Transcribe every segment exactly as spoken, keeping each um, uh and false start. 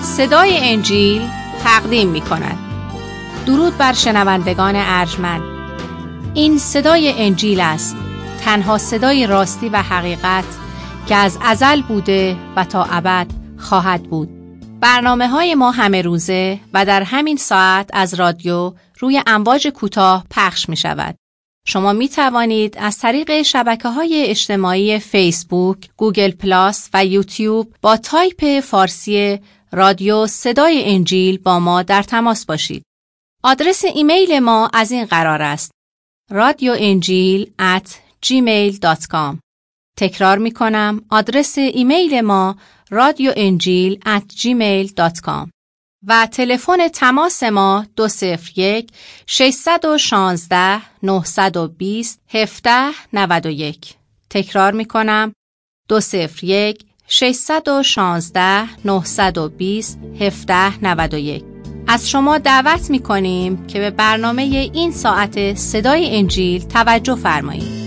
صدای انجیل تقدیم می کند. درود بر شنوندگان ارجمند. این صدای انجیل است، تنها صدای راستی و حقیقت که از ازل بوده و تا ابد خواهد بود. برنامه های ما همه روزه و در همین ساعت از رادیو روی امواج کوتاه پخش می شود. شما می توانید از طریق شبکه‌های اجتماعی فیسبوک، گوگل پلاس و یوتیوب با تایپ فارسی رادیو صدای انجیل با ما در تماس باشید. آدرس ایمیل ما از این قرار است: رادیو انجیل ات جیمیل دات کام. تکرار می کنم، آدرس ایمیل ما رادیو انجیل ات جیمیل دات کام و تلفن تماس ما دو صفر یک ششصد و شانزده نهصد و بیست هفده نود و یک. تکرار می کنم، دو صفر یک ششصد و شانزده نهصد و بیست هفده نود و یک. از شما دعوت می کنیم که به برنامه این ساعت صدای انجیل توجه فرمایید.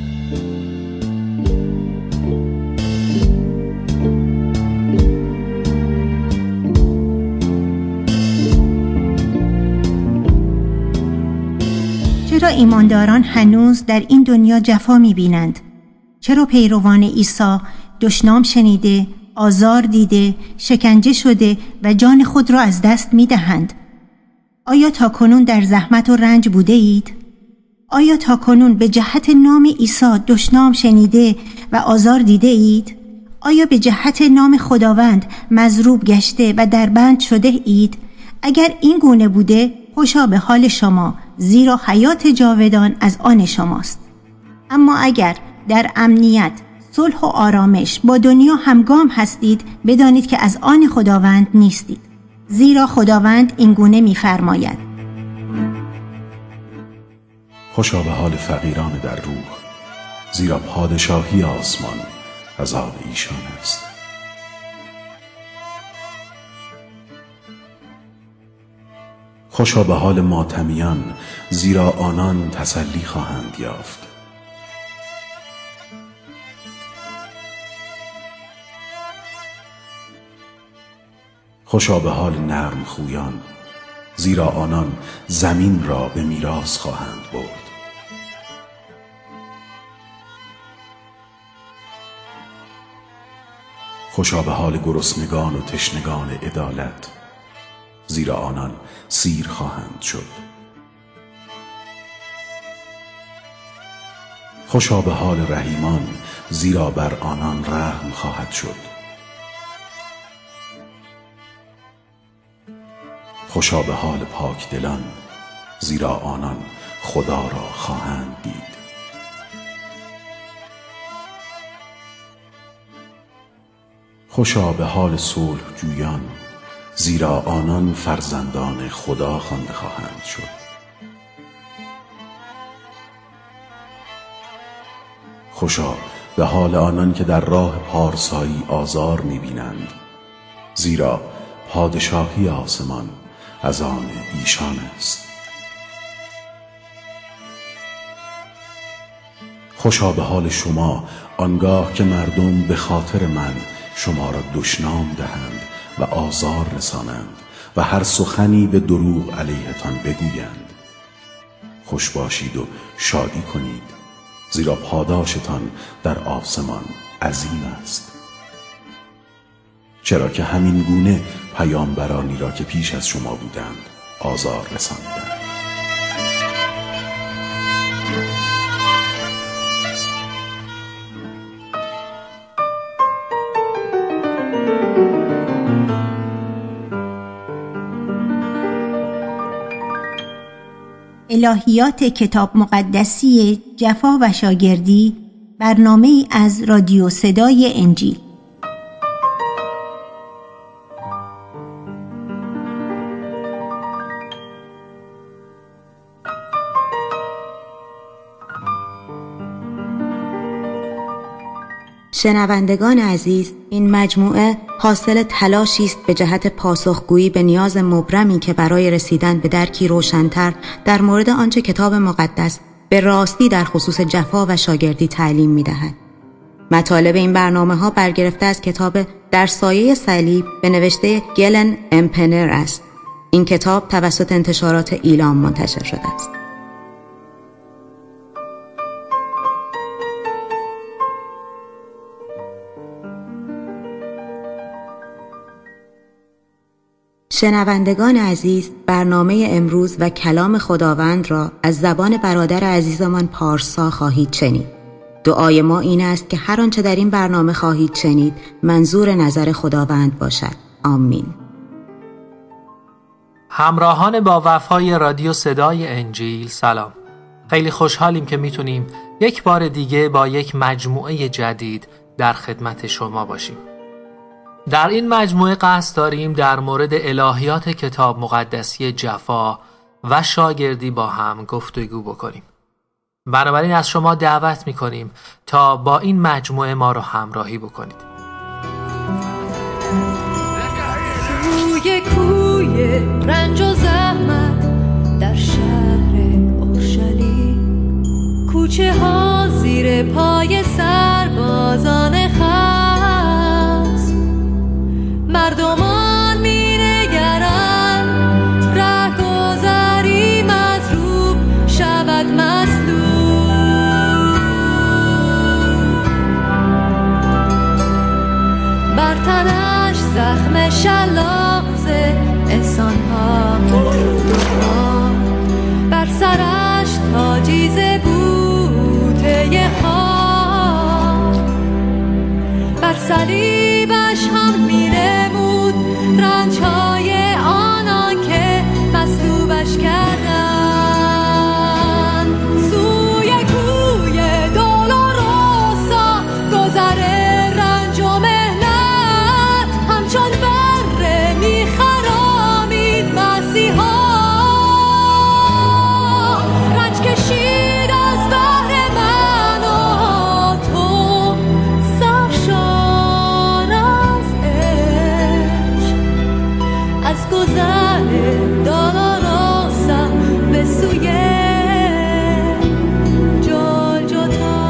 چرا ایمانداران هنوز در این دنیا جفا می‌بینند؟ چرا پیروان عیسی دشنام شنیده، آزار دیده، شکنجه شده و جان خود را از دست می‌دهند؟ آیا تاکنون در زحمت و رنج بوده اید؟ آیا تاکنون به جهت نام عیسی دشنام شنیده و آزار دیده اید؟ آیا به جهت نام خداوند مضروب گشته و در بند شده اید؟ اگر این گونه بوده، خوشا به حال شما، زیرا حیات جاودان از آن شماست. اما اگر در امنیت، صلح و آرامش با دنیا همگام هستید، بدانید که از آن خداوند نیستید، زیرا خداوند این گونه می‌فرماید: خوشا به حال فقیران در روح، زیرا پادشاهی آسمان از آن ایشان است. خوشا به حال ماتمیان، زیرا آنان تسلی خواهند یافت. خوشا به حال نرم خویان، زیرا آنان زمین را به میراث خواهند برد. خوشا به حال گرسنگان و تشنگان عدالت، زیرا آنان سیر خواهند شد. خوشا به حال رحیمان، زیرا بر آنان رحم خواهد شد. خوشا به حال پاکدلان، زیرا آنان خدا را خواهند دید. خوشا به حال صلح جویان، زیرا آنان فرزندان خدا خوانده خواهند شد. خوشا به حال آنان که در راه پارسایی آزار می‌بینند، زیرا پادشاهی آسمان از آن ایشان است. خوشا به حال شما آنگاه که مردم به خاطر من شما را دشنام دهند و آزار رسانند و هر سخنی به دروغ علیهتان بگویند. خوش باشید و شادی کنید، زیرا پاداشتان در آسمان عظیم است. چرا که همین گونه پیامبرانی را که پیش از شما بودند آزار رساندند. الهیات کتاب مقدسی جفا و شاگردی، برنامه‌ای از رادیو صدای انجیل. شنوندگان عزیز، این مجموعه حاصل تلاشی است به جهت پاسخگویی به نیاز مبرمی که برای رسیدن به درکی روشن‌تر در مورد آنچه کتاب مقدس به راستی در خصوص جفا و شاگردی تعلیم می‌دهد. مطالب این برنامه‌ها برگرفته از کتاب در سایه صلیب به نوشته گلن امپنر است. این کتاب توسط انتشارات ایلام منتشر شده است. شنوندگان عزیز، برنامه امروز و کلام خداوند را از زبان برادر عزیزمان پارسا خواهید شنید. دعای ما این است که هر آنچه در این برنامه خواهید شنید منظور نظر خداوند باشد. آمین. همراهان با وفای رادیو صدای انجیل سلام. خیلی خوشحالیم که میتونیم یک بار دیگه با یک مجموعه جدید در خدمت شما باشیم. در این مجموعه قصد داریم در مورد الهیات کتاب مقدسی جفا و شاگردی با هم گفتگو بکنیم. بنابراین از شما دعوت میکنیم تا با این مجموعه ما رو همراهی بکنید. روی کوی رنج و زحمت در شهر اورشلیم، کوچه ها زیر پای سربازان خست، مردمان می نگرند رهگذری مظلوم شود مظلوم، بر تنش زخم شلاق ز احسان ها مجروح، بر سرش تاجی ز بوته خاک، بر صلیبش هم می نمود رنج های آنان که مصلوبش کردن. سوی کوی دولوروسا گذر رنج و مهنت، همچون بره می خرامید مسیحا، رنج کشید از بهر من و تو، سرشار از عشق، از گذر دولوروسا به سوی جلجتا.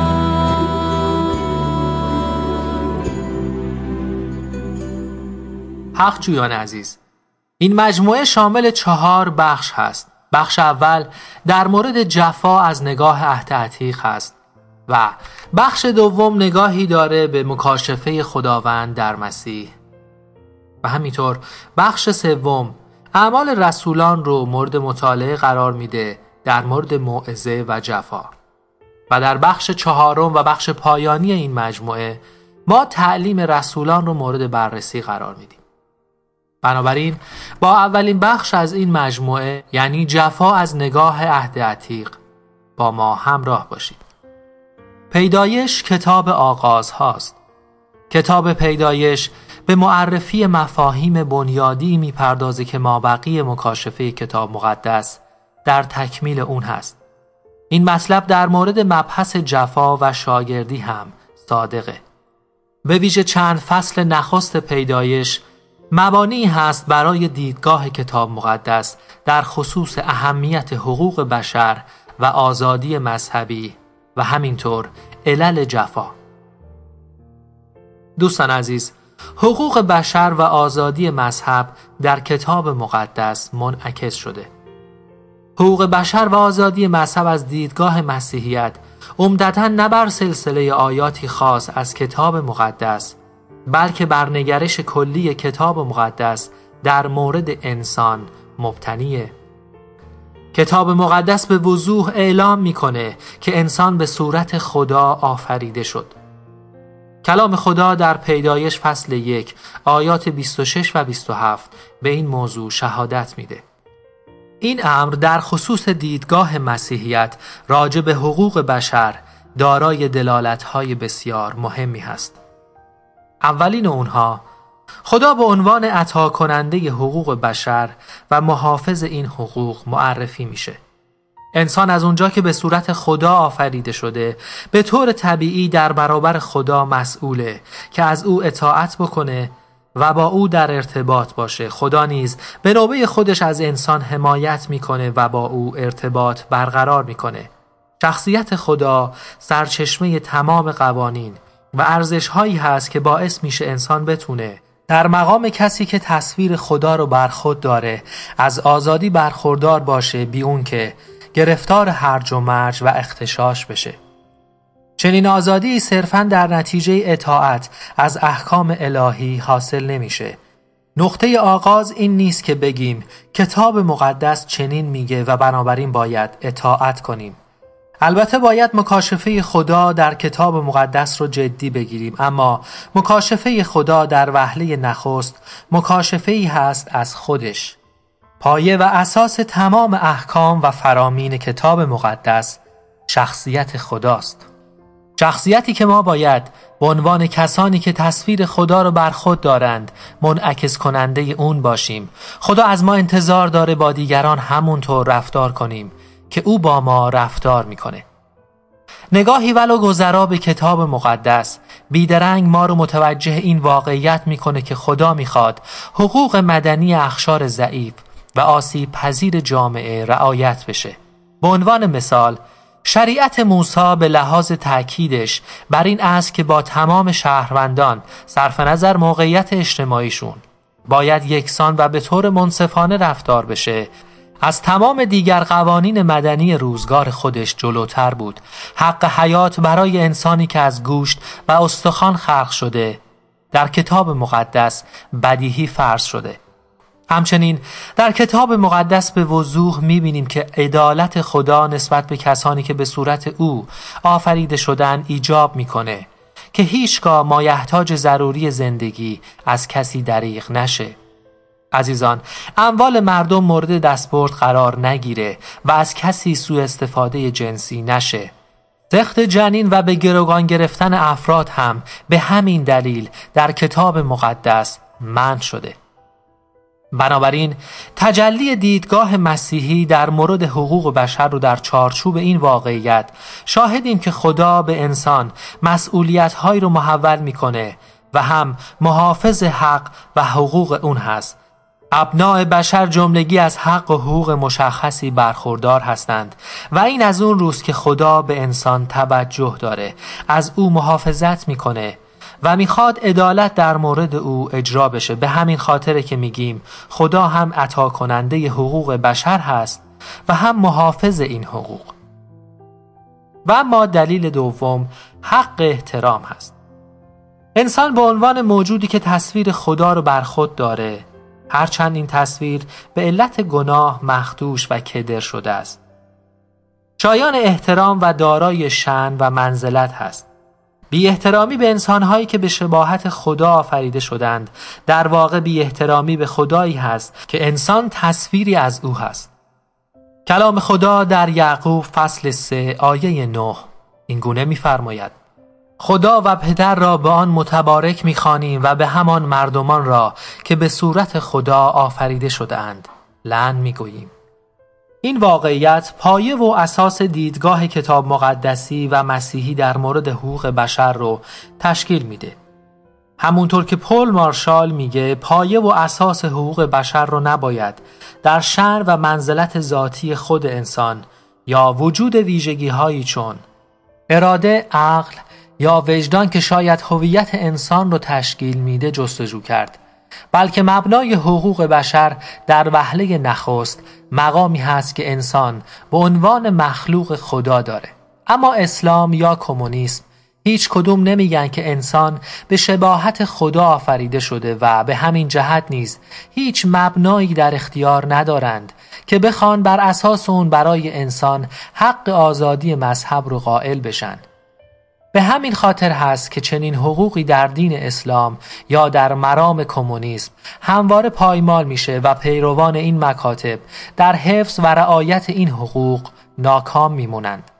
حق جویان عزیز، این مجموعه شامل چهار بخش هست. بخش اول در مورد جفا از نگاه عهد عتیق هست و بخش دوم نگاهی داره به مکاشفه خداوند در مسیح و همینطور بخش سوم اعمال رسولان رو مورد مطالعه قرار میده در مورد موعظه و جفا. و در بخش چهارم و بخش پایانی این مجموعه ما تعلیم رسولان رو مورد بررسی قرار میدیم. بنابراین با اولین بخش از این مجموعه، یعنی جفا از نگاه عهد عتیق، با ما همراه باشید. پیدایش کتاب آغاز هاست. کتاب پیدایش به معرفی مفاهیم بنیادی میپردازه که مابقی مکاشفه کتاب مقدس در تکمیل اون هست. این مطلب در مورد مبحث جفا و شاگردی هم صادقه. به ویژه چند فصل نخست پیدایش مبانی هست برای دیدگاه کتاب مقدس در خصوص اهمیت حقوق بشر و آزادی مذهبی و همینطور علل جفا. دوستان عزیز، حقوق بشر و آزادی مذهب در کتاب مقدس منعکس شده. حقوق بشر و آزادی مذهب از دیدگاه مسیحیت عمدتاً نه بر سلسله آیاتی خاص از کتاب مقدس، بلکه بر نگرش کلی کتاب مقدس در مورد انسان مبتنیه. کتاب مقدس به وضوح اعلام میکنه که انسان به صورت خدا آفریده شد. کلام خدا در پیدایش فصل یک آیات بیست و شش و بیست و هفت به این موضوع شهادت میده. این امر در خصوص دیدگاه مسیحیت راجع به حقوق بشر دارای دلالت‌های بسیار مهمی هست. اولین اونها، خدا به عنوان عطا کننده حقوق بشر و محافظ این حقوق معرفی میشه. انسان از اونجا که به صورت خدا آفریده شده، به طور طبیعی در برابر خدا مسئوله که از او اطاعت بکنه و با او در ارتباط باشه. خدا نیز به نوبه خودش از انسان حمایت میکنه و با او ارتباط برقرار میکنه. شخصیت خدا سرچشمه تمام قوانین و ارزش‌هایی هست که باعث میشه انسان بتونه در مقام کسی که تصویر خدا رو بر خود داره از آزادی برخوردار باشه، بی اون که گرفتار هرج و مرج و اغتشاش بشه. چنین آزادی صرفاً در نتیجه اطاعت از احکام الهی حاصل نمیشه. نقطه آغاز این نیست که بگیم کتاب مقدس چنین میگه و بنابراین باید اطاعت کنیم. البته باید مکاشفه خدا در کتاب مقدس رو جدی بگیریم، اما مکاشفه خدا در وهله نخست مکاشفه‌ای هست از خودش. پایه و اساس تمام احکام و فرامین کتاب مقدس شخصیت خداست. شخصیتی که ما باید به عنوان کسانی که تصویر خدا رو بر خود دارند منعکس کننده اون باشیم. خدا از ما انتظار داره با دیگران همونطور رفتار کنیم که او با ما رفتار میکنه. نگاهی ولو گذرا به کتاب مقدس بیدرنگ ما رو متوجه این واقعیت میکنه که خدا میخواد حقوق مدنی اقشار ضعیف و آسیب پذیر جامعه رعایت بشه. به عنوان مثال، شریعت موسی به لحاظ تأکیدش بر این است که با تمام شهروندان صرف نظر موقعیت اجتماعیشون باید یکسان و به طور منصفانه رفتار بشه، از تمام دیگر قوانین مدنی روزگار خودش جلوتر بود. حق حیات برای انسانی که از گوشت و استخوان خلق شده در کتاب مقدس بدیهی فرض شده. همچنین در کتاب مقدس به وضوح می‌بینیم که عدالت خدا نسبت به کسانی که به صورت او آفریده شدن ایجاب می‌کنه که هیچگاه مایحتاج ضروری زندگی از کسی دریغ نشه. عزیزان، اموال مردم مورد دستبرد قرار نگیره و از کسی سوء استفاده جنسی نشه. سخت جنین و به گروگان گرفتن افراد هم به همین دلیل در کتاب مقدس منع شده. بنابراین تجلی دیدگاه مسیحی در مورد حقوق بشر رو در چارچوب این واقعیت شاهدیم که خدا به انسان مسئولیت‌هایی رو محول میکنه و هم محافظ حق و حقوق اون هست. ابناء بشر جملگی از حق و حقوق مشخصی برخوردار هستند و این از اون روز که خدا به انسان توجه داره، از او محافظت میکنه و میخواد عدالت در مورد او اجرا بشه. به همین خاطره که میگیم خدا هم عطا کننده حقوق بشر هست و هم محافظ این حقوق. و اما دلیل دوم حق احترام هست. انسان به عنوان موجودی که تصویر خدا رو بر خود داره، هرچند این تصویر به علت گناه مخدوش و کدر شده است، شایان احترام و دارای شأن و منزلت هست. بی احترامی به انسانهایی که به شباهت خدا آفریده شدند در واقع بی احترامی به خدایی هست که انسان تصویری از او هست. کلام خدا در یعقوب فصل سه آیه نه این گونه می‌فرماید: خدا و پدر را به آن متبارک می‌خوانیم و به همان مردمان را که به صورت خدا آفریده شده‌اند لعن می‌گوییم. این واقعیت پایه و اساس دیدگاه کتاب مقدسی و مسیحی در مورد حقوق بشر رو تشکیل میده. همونطور که پول مارشال میگه پایه و اساس حقوق بشر رو نباید در شأن و منزلت ذاتی خود انسان یا وجود ویژگی هایی چون اراده، عقل یا وجدان که شاید هویت انسان رو تشکیل میده جستجو کرد، بلکه مبنای حقوق بشر در وهله نخست مقامی هست که انسان به عنوان مخلوق خدا داره. اما اسلام یا کمونیسم هیچ کدوم نمیگن که انسان به شباهت خدا آفریده شده و به همین جهت نیز هیچ مبنایی در اختیار ندارند که بخوان بر اساس اون برای انسان حق آزادی مذهب رو قائل بشن. به همین خاطر هست که چنین حقوقی در دین اسلام یا در مرام کمونیسم همواره پایمال میشه و پیروان این مکاتب در حفظ و رعایت این حقوق ناکام میمونند.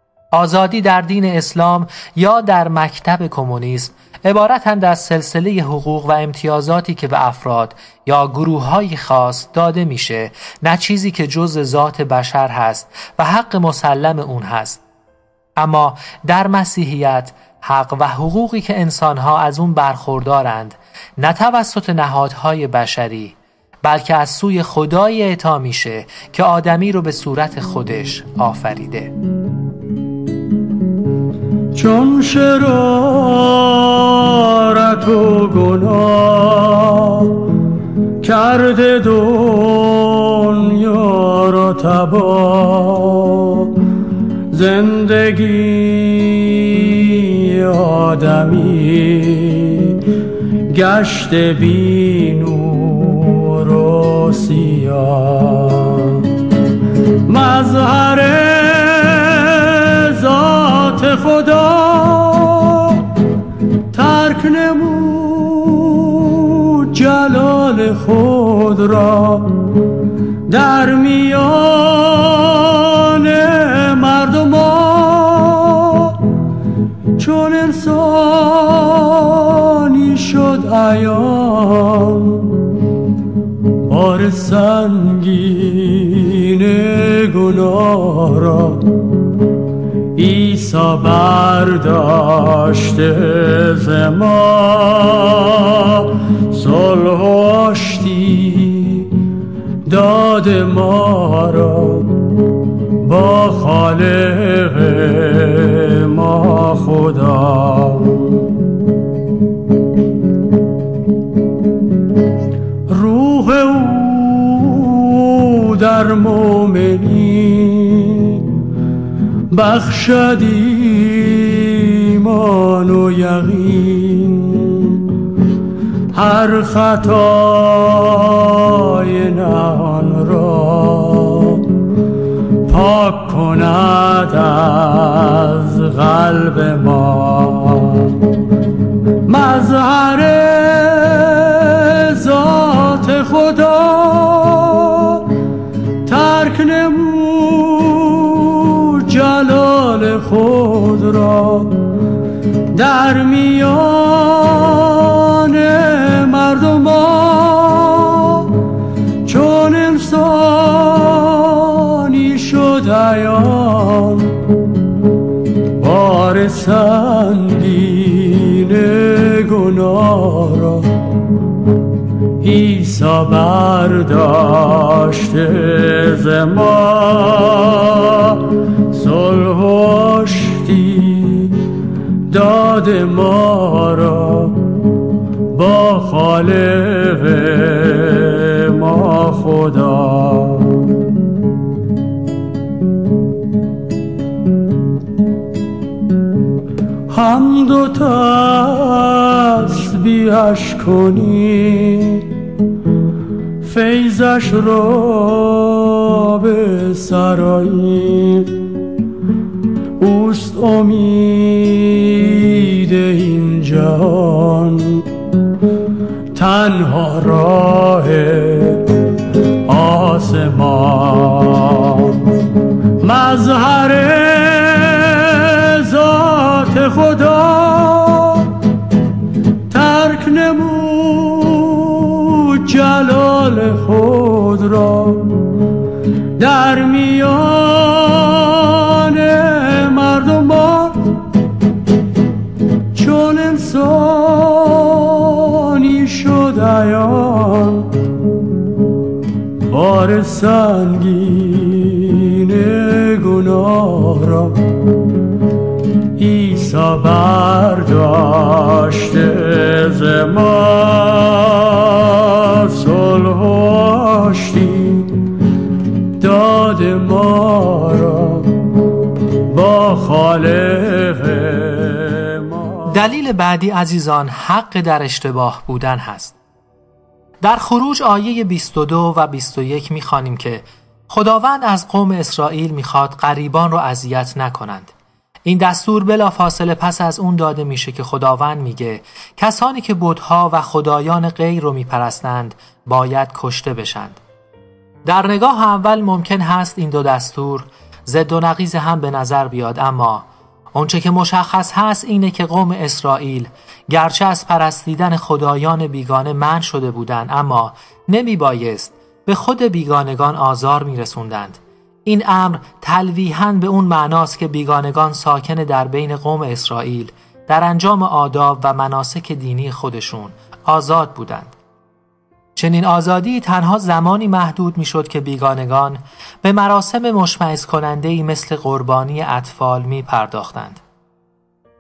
آزادی در دین اسلام یا در مکتب کمونیسم عبارتند از سلسله حقوق و امتیازاتی که به افراد یا گروه‌های خاص داده میشه، نه چیزی که جزء ذات بشر هست و حق مسلم اون هست. اما در مسیحیت حق و حقوقی که انسانها از اون برخوردارند نه توسط نهادهای بشری بلکه از سوی خدای اعطا میشه که آدمی رو به صورت خودش آفریده. چون شرارت و گناه کرده دنیا را تباه، زندگی آدمی گشته بی نور و سیاه. مظهر ذات خدا ترک نمود جلال خود را، در میان مردم چون انسانی شد عیان. بار سنگین گناه را عیسی برداشته ز ما، صلح و آشتی داد ما را با خالق ما خدا. روح او در مومنی بخشد ایمان و یقین، هر خطای نهان را پاک کند از قلب ما. مظهر ذات خدا ترک نمود جلال خود را، در میان مردم چون انسانی شد عیان. بار سنگین گناه را عیسی برداشته ز ما، صلح و آشتی داد ما را با خالق ما خدا. حمد و تسبیحش کنی، فیضش را به سرایی، اوست امید این جهان، تنها راه آسمان. مظهر ذات خدا ترک نمود جلال خود را، در میان مردم چون انسانی شد عیان. بار سنگین گناه را عیسی برداشته ز ما، صلح و آشتی داد ما را با خالق ما. دلیل بعدی عزیزان حق در اشتباه بودن هست. در خروج آیه بیست و دو و بیست و یک می‌خوانیم که خداوند از قوم اسرائیل می‌خواد غریبان رو اذیت نکنند. این دستور بلافاصله پس از اون داده میشه که خداوند میگه کسانی که بت‌ها و خدایان غیر رو میپرستند باید کشته بشند. در نگاه اول ممکن هست این دو دستور ضد و نقیض هم به نظر بیاد، اما اونچه که مشخص هست اینه که قوم اسرائیل گرچه از پرستیدن خدایان بیگانه منع شده بودند، اما نمی بایست به خود بیگانگان آزار می رسوندند. این امر تلویحاً به اون معناست که بیگانگان ساکن در بین قوم اسرائیل در انجام آداب و مناسک دینی خودشون آزاد بودند. چنین آزادی تنها زمانی محدود می شد که بیگانگان به مراسم مشمئز کننده‌ای مثل قربانی اطفال می پرداختند.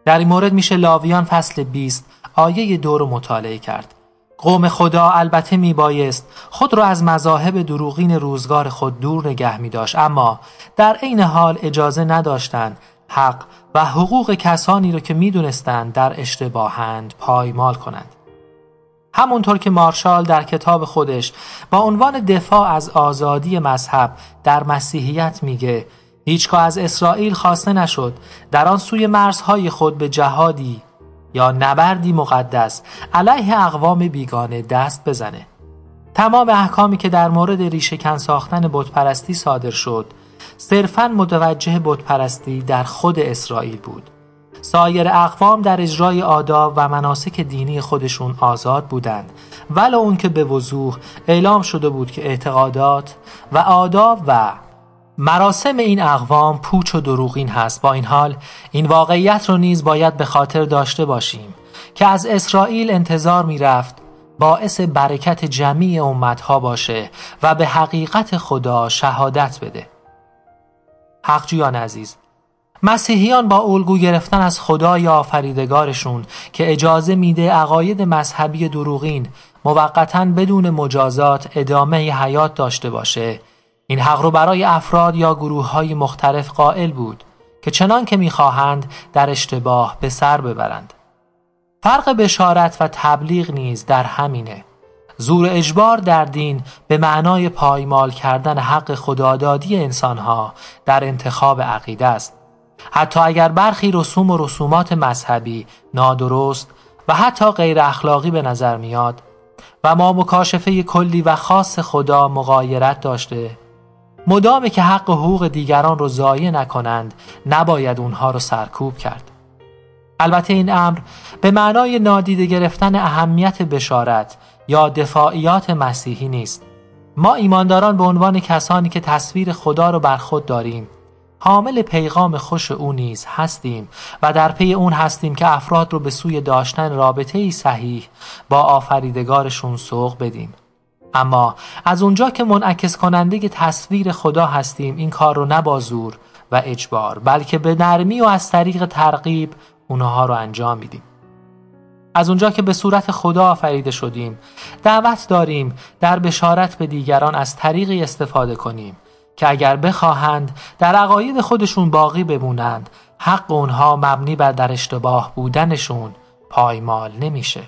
در این مورد میشه لاویان فصل بیست آیه دو رو مطالعه کرد. قوم خدا البته میبایست خود را از مذاهب دروغین روزگار خود دور نگه میداشت، اما در عین حال اجازه نداشتند حق و حقوق کسانی را که میدونستند در اشتباهند پایمال کنند. همونطور که مارشال در کتاب خودش با عنوان دفاع از آزادی مذهب در مسیحیت میگه هیچگاه از اسرائیل خواسته نشد در آن سوی مرزهای خود به جهادی یا نبردی مقدس علیه اقوام بیگانه دست بزنه. تمام احکامی که در مورد ریشه‌کن ساختن بتپرستی صادر شد صرفاً متوجه بتپرستی در خود اسرائیل بود. سایر اقوام در اجرای آداب و مناسک دینی خودشون آزاد بودند، ولو اون که به وضوح اعلام شده بود که اعتقادات و آداب و مراسم این اقوام پوچ و دروغین هست. با این حال این واقعیت رو نیز باید به خاطر داشته باشیم که از اسرائیل انتظار می رفت باعث برکت جمیع امتها باشه و به حقیقت خدا شهادت بده. حقجویان عزیز، مسیحیان با الگو گرفتن از خدای آفریدگارشون که اجازه میده عقاید مذهبی دروغین موقتاً بدون مجازات ادامه حیات داشته باشه، این حق رو برای افراد یا گروه‌های مختلف قائل بود که چنان که می‌خواهند در اشتباه به سر ببرند. فرق بشارت و تبلیغ نیز در همینه. زور اجبار در دین به معنای پایمال کردن حق خدادادی انسانها در انتخاب عقیده است. حتی اگر برخی رسوم و رسومات مذهبی نادرست و حتی غیر اخلاقی به نظر میاد و ما مکاشفه کلی و خاص خدا مغایرت داشته، مدامی که حق و حقوق دیگران رو ضایع نکنند نباید اونها رو سرکوب کرد. البته این امر به معنای نادیده گرفتن اهمیت بشارت یا دفاعیات مسیحی نیست. ما ایمانداران به عنوان کسانی که تصویر خدا رو بر خود داریم حامل پیغام خوش او نیز هستیم و در پی اون هستیم که افراد رو به سوی داشتن رابطه‌ای صحیح با آفریدگارشون سوق بدیم. اما از اونجا که منعکس کننده تصویر خدا هستیم این کار رو نه با زور و اجبار بلکه به نرمی و از طریق ترغیب اونها رو انجام میدیم. از اونجا که به صورت خدا آفریده شدیم دعوت داریم در بشارت به دیگران از طریقی استفاده کنیم که اگر بخواهند در عقاید خودشون باقی بمونند حق اونها مبنی بر در اشتباه بودنشون پایمال نمیشه.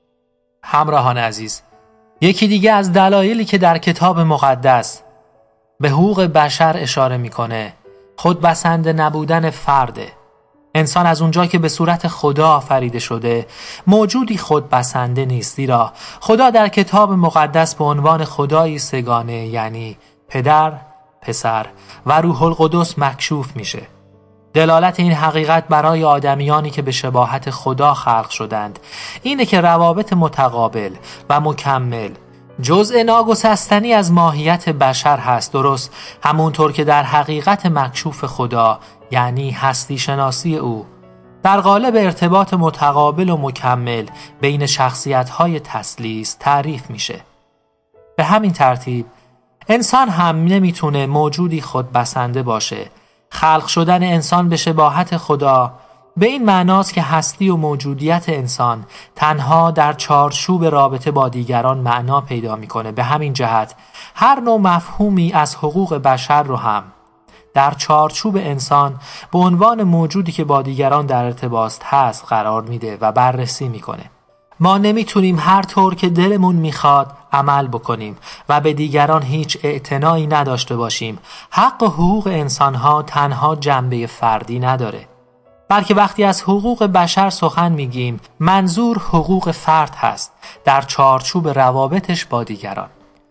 همراهان عزیز، یکی دیگه از دلایلی که در کتاب مقدس به حقوق بشر اشاره میکنه خود بسنده نبودن فرده. انسان از اونجا که به صورت خدا آفریده شده موجودی خود بسنده نیست، زیرا خدا در کتاب مقدس به عنوان خدایی سگانه یعنی پدر، پسر و روح القدس مکشوف میشه. دلالت این حقیقت برای آدمیانی که به شباهت خدا خلق شدند اینه که روابط متقابل و مکمل جزء ناگسستنی از ماهیت بشر هست، درست همونطور که در حقیقت مکشوف خدا یعنی هستی شناسی او در قالب ارتباط متقابل و مکمل بین شخصیت‌های تثلیث تعریف میشه. به همین ترتیب انسان هم نمیتونه موجودی خود بسنده باشه. خلق شدن انسان به شباهت خدا به این معناست که هستی و موجودیت انسان تنها در چارچوب رابطه با دیگران معنا پیدا میکنه. به همین جهت هر نوع مفهومی از حقوق بشر رو هم در چارچوب انسان به عنوان موجودی که با دیگران در ارتباط هست قرار میده و بررسی میکنه. ما نمیتونیم هر طور که دلمون میخواد عمل بکنیم و به دیگران هیچ اعتنایی نداشته باشیم. حق و حقوق انسانها تنها جنبه فردی نداره، بلکه وقتی از حقوق بشر سخن میگیم منظور حقوق فرد هست در چارچوب روابطش با دیگران.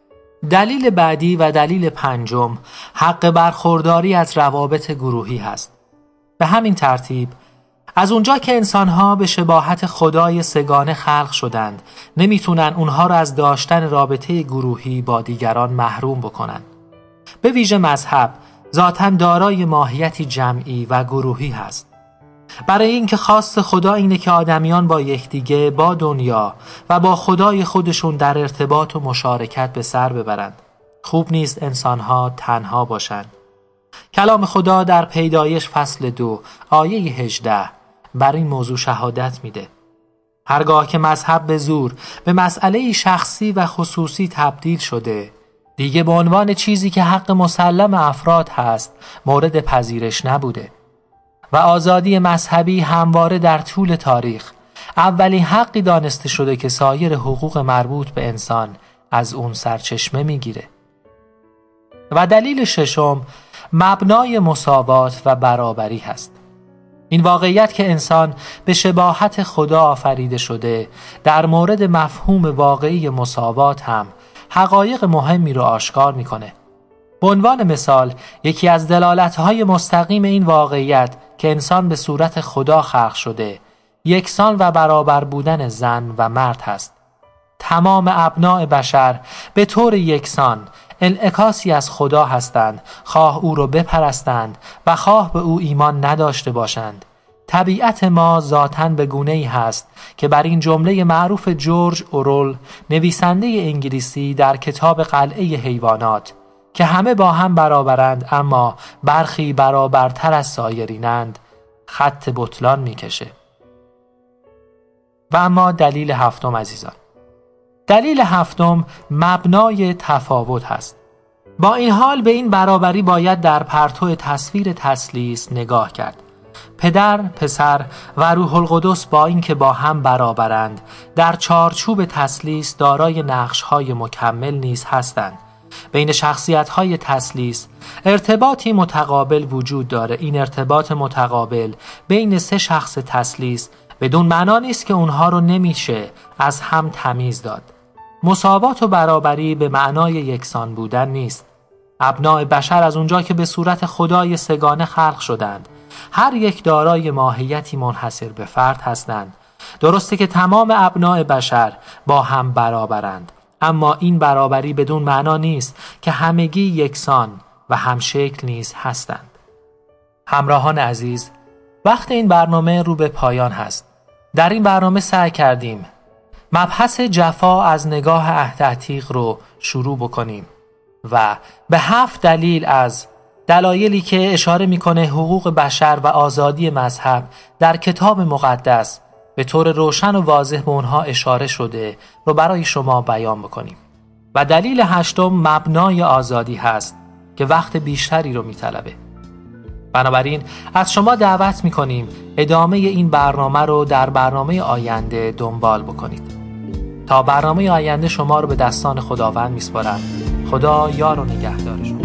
دلیل بعدی و دلیل پنجم حق برخورداری از روابط گروهی هست. به همین ترتیب از اونجا که انسانها به شباهت خدای سگانه خلق شدند نمیتونن اونها را از داشتن رابطه گروهی با دیگران محروم بکنن. به ویژه مذهب ذاتاً دارای ماهیتی جمعی و گروهی هست. برای اینکه خواست خدا اینه که آدمیان با یکدیگه، با دنیا و با خدای خودشون در ارتباط و مشارکت به سر ببرند. خوب نیست انسانها تنها باشند. کلام خدا در پیدایش فصل دو آیه هجده بر این موضوع شهادت میده. هرگاه که مذهب به زور به مسئله شخصی و خصوصی تبدیل شده، دیگه به عنوان چیزی که حق مسلم افراد هست مورد پذیرش نبوده و آزادی مذهبی همواره در طول تاریخ اولین حقی دانسته شده که سایر حقوق مربوط به انسان از اون سرچشمه میگیره. و دلیل ششم مبنای مساوات و برابری هست. این واقعیت که انسان به شباهت خدا آفریده شده در مورد مفهوم واقعی مساوات هم حقایق مهمی رو آشکار میکنه. به عنوان مثال، یکی از دلالت‌های مستقیم این واقعیت که انسان به صورت خدا خلق شده یکسان و برابر بودن زن و مرد هست. تمام ابناء بشر به طور یکسان انعکاسی از خدا هستند، خواه او رو بپرستند و خواه به او ایمان نداشته باشند. طبیعت ما ذاتاً به گونه‌ای هست که بر این جمله معروف جورج اورول، نویسنده انگلیسی، در کتاب قلعه حیوانات، که همه با هم برابرند اما برخی برابرتر از سایرینند، خط بطلان میکشه. و اما دلیل هفتم عزیزان، دلیل هفتم مبنای تفاوت هست. با این حال به این برابری باید در پرتو تصویر تثلیث نگاه کرد. پدر، پسر و روح القدس با اینکه با هم برابرند، در چارچوب تثلیث دارای نقش‌های مکمل نیز هستند. بین شخصیت‌های تثلیث ارتباطی متقابل وجود داره. این ارتباط متقابل بین سه شخص تثلیث بدون معنا نیست که اونها رو نمیشه از هم تمیز داد. مساوات و برابری به معنای یکسان بودن نیست. ابناء بشر از اونجا که به صورت خدای سگانه خلق شدند، هر یک دارای ماهیتی منحصر به فرد هستند. درسته که تمام ابناء بشر با هم برابرند، اما این برابری بدون معنا نیست که همگی یکسان و همشکل نیز هستند. همراهان عزیز، وقت این برنامه رو به پایان هست. در این برنامه سعی کردیم مبحث جفا از نگاه عهد عتیق رو شروع بکنیم و به هفت دلیل از دلایلی که اشاره میکنه حقوق بشر و آزادی مذهب در کتاب مقدس به طور روشن و واضح به اونها اشاره شده رو برای شما بیان بکنیم. و دلیل هشتم مبنای آزادی هست که وقت بیشتری رو میطلبه. بنابراین از شما دعوت میکنیم ادامه این برنامه رو در برنامه آینده دنبال بکنید. تا برنامه آینده شما رو به دستان خداوند میسپارم. خدا یار و نگهدار شما.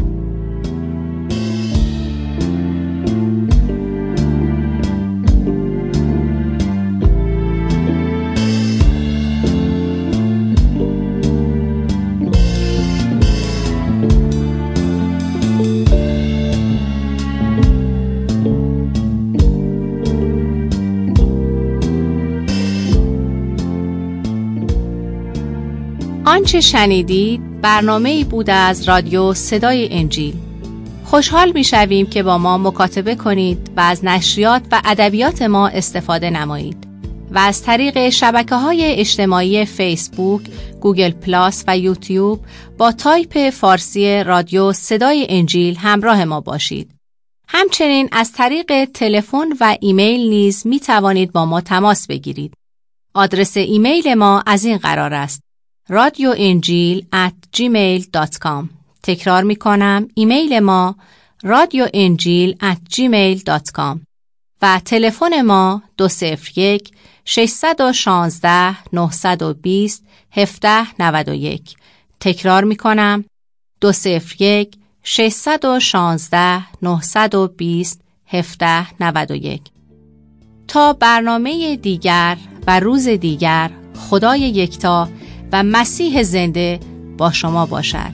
آنچه شنیدید برنامه‌ای بود از رادیو صدای انجیل. خوشحال می‌شویم که با ما مکاتبه کنید و از نشریات و ادبیات ما استفاده نمایید و از طریق شبکه‌های اجتماعی فیسبوک، گوگل پلاس و یوتیوب با تایپ فارسی رادیو صدای انجیل همراه ما باشید. همچنین از طریق تلفن و ایمیل نیز می‌توانید با ما تماس بگیرید. آدرس ایمیل ما از این قرار است: رادیو انجیل ات جیمیل دات کام. تکرار می کنم، ایمیل ما رادیو انجیل ات جیمیل دات کام و تلفن ما دو صفر یک شش یک شش نه دو صفر هفت نه یک. تکرار می کنم، دو صفر یک شش یک شش نه دو صفر هفت نه یک. تا برنامه دیگر و روز دیگر، خدای یکتا و مسیح زنده با شما باشد.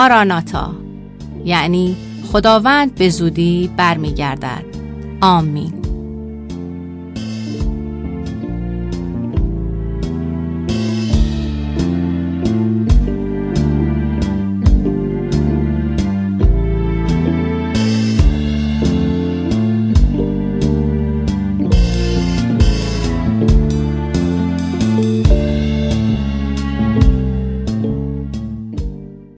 ماراناتا، یعنی خداوند به زودی برمیگردد. آمین.